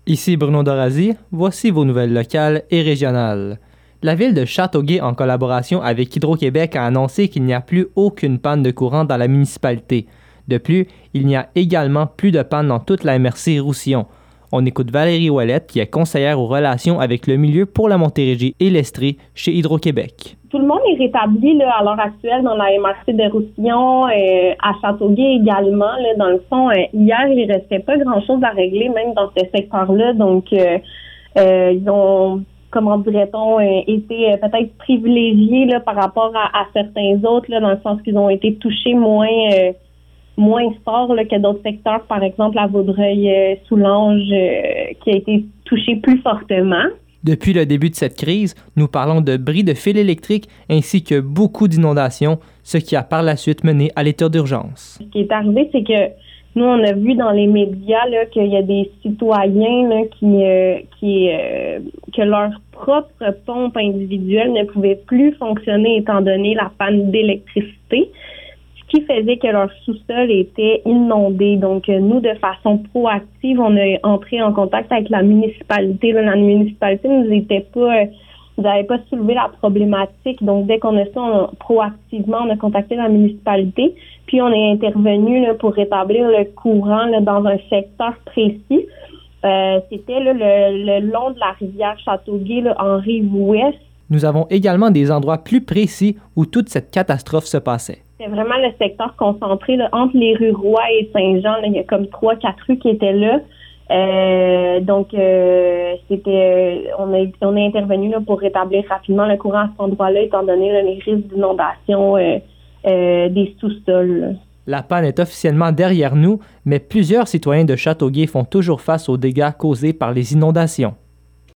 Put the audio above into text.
Ici Bruno Dorazi, voici vos nouvelles locales et régionales. La ville de Châteauguay, en collaboration avec Hydro-Québec, a annoncé qu'il n'y a plus aucune panne de courant dans la municipalité. De plus, il n'y a également plus de panne dans toute la MRC Roussillon. On écoute Valérie Ouellette, qui est conseillère aux relations avec le milieu pour la Montérégie et l'Estrie chez Hydro-Québec. Tout le monde est rétabli là, à l'heure actuelle dans la MRC de Roussillon, à Châteauguay également. Là, dans le fond, hier, il ne restait pas grand-chose à régler, même dans ce secteur-là. Donc, ils ont, comment dirait-on, été peut-être privilégiés là, par rapport à certains autres, là, dans le sens qu'ils ont été touchés moins fort là, que d'autres secteurs, par exemple à Vaudreuil-Soulanges, qui a été touché plus fortement. Depuis le début de cette crise, nous parlons de bris de fils électriques ainsi que beaucoup d'inondations, ce qui a par la suite mené à l'état d'urgence. Ce qui est arrivé, c'est que nous, on a vu dans les médias là, qu'il y a des citoyens là, que leur propre pompe individuelle ne pouvait plus fonctionner étant donné la panne d'électricité, ce qui faisait que leur sous-sol était inondé. Donc, nous, de façon proactive, on a entré en contact avec la municipalité. Là, la municipalité nous avait pas soulevé la problématique. Donc, dès qu'on a ça, proactivement, on a contacté la municipalité. Puis, on est intervenu là, pour rétablir le courant là, dans un secteur précis. C'était là, le long de la rivière Châteauguay, là, en rive ouest. Nous avons également des endroits plus précis où toute cette catastrophe se passait. C'est vraiment le secteur concentré là, entre les rues Roy et Saint-Jean. Là, il y a comme 3-4 rues qui étaient là. On est intervenu là, pour rétablir rapidement le courant à cet endroit-là, étant donné là, les risques d'inondation des sous-sols. Là. La panne est officiellement derrière nous, mais plusieurs citoyens de Châteauguay font toujours face aux dégâts causés par les inondations.